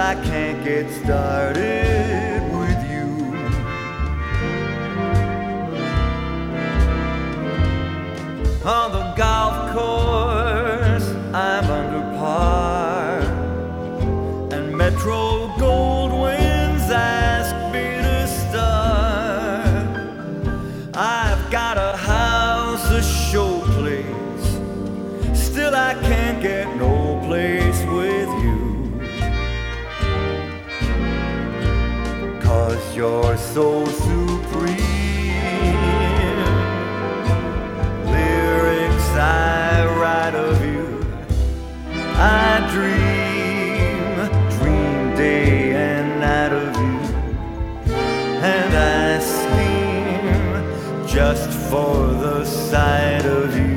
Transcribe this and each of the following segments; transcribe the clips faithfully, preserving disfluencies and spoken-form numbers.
I can't get started with you. On the golf course, I'm under par, and Metro Goldwyn's ask me to start. I've got a house, a showplace, still I can't get no place with you. 'Cause you're so supreme. Lyrics I write of you, I dream, dream day and night of you, and I scheme just for the sight of you.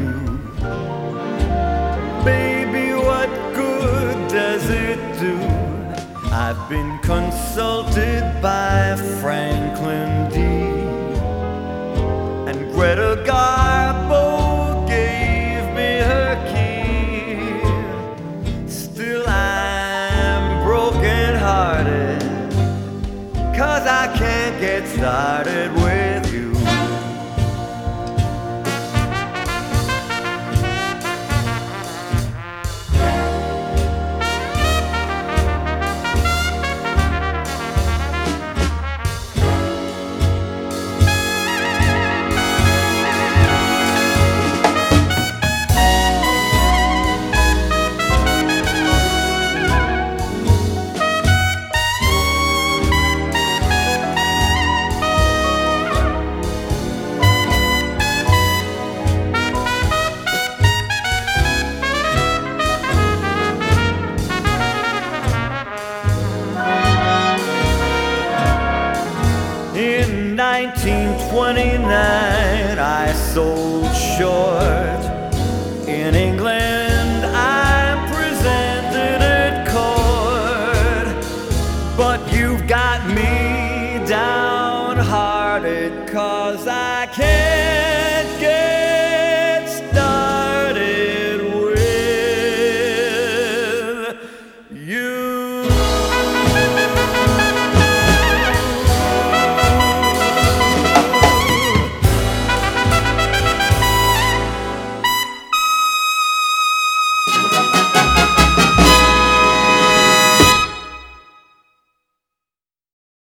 Baby, what good does it do? I've been consulted by Franklin D. and Greta Garbo gave me her key. Still I'm broken hearted, 'cause I can't get started with you. In nineteen twenty-nine, I sold short. In England, I presented at court. But you've got me downhearted, 'cause I can't